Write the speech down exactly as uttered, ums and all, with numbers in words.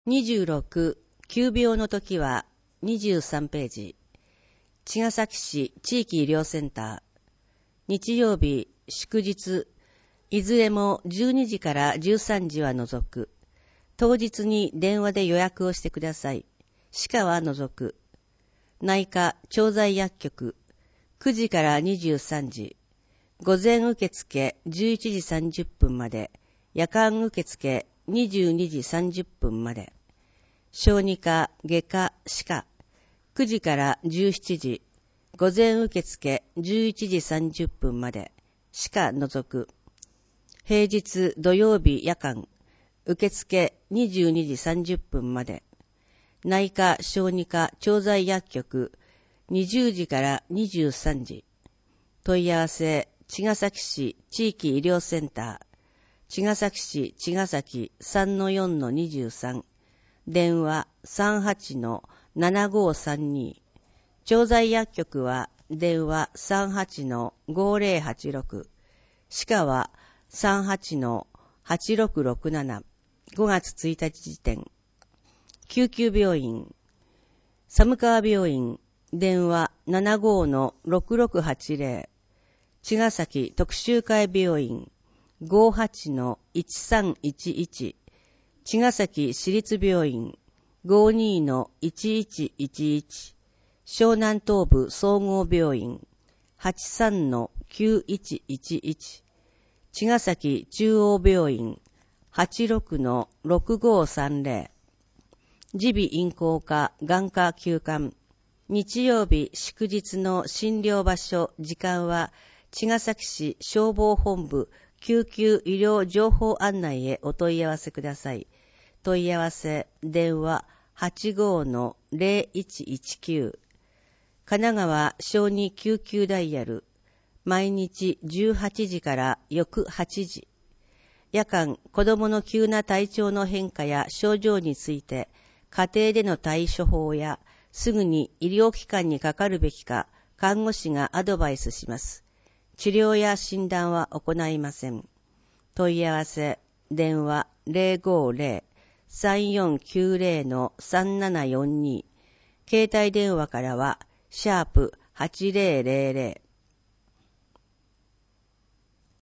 にじゅうろく、急病の時はにじゅうさんページ。茅ヶ崎市地域医療センター。日曜日、祝日、いずれもじゅうにじからじゅうさんじは除く。当日に電話で予約をしてください。歯科は除く。内科、調剤薬局、くじからにじゅうさんじ。午前受付じゅういちじさんじゅっぷんまで。夜間受付にじゅうにじさんじゅっぷんまで。小児科、外科、歯科、くじからじゅうしちじ。午前受付じゅういちじさんじゅっぷんまで。歯科除く。平日土曜日夜間、受付にじゅうにじさんじゅっぷんまで。内科、小児科、調剤薬局、にじゅうじからにじゅうさんじ。問い合わせ、茅ヶ崎市地域医療センター。茅ヶ崎市茅ヶ崎 さんのよんのにじゅうさん。電話 さんはちのななごさんに。調剤薬局は電話 さんはちのごぜろはちろく。歯科は さんはちのはちろくろくなな。ごがつついたち時点。救急病院。寒川病院。電話 ななごのろくろくはちぜろ。茅ヶ崎特集会病院。ごはちのいちさんいちいち。茅ヶ崎市立病院。ごにのいちいちいちいち。湘南東部総合病院。はちさんのきゅういちいちいち。茅ヶ崎中央病院。はちろくのろくごさんぜろ。耳鼻咽喉科眼科急患。日曜日祝日の診療場所、時間は茅ヶ崎市消防本部救急医療情報案内へお問い合わせください。問い合わせ、電話 はちごのぜろいちいちきゅう。神奈川小児救急ダイヤル。毎日じゅうはちじから翌はちじ。夜間、子供の急な体調の変化や症状について、家庭での対処法や、すぐに医療機関にかかるべきか、看護師がアドバイスします。治療や診断は行いません。問い合わせ、電話 ぜろごぜろ さんよんきゅうぜろのさんななよんに。携帯電話からは、シャープはちぜろぜろぜろ。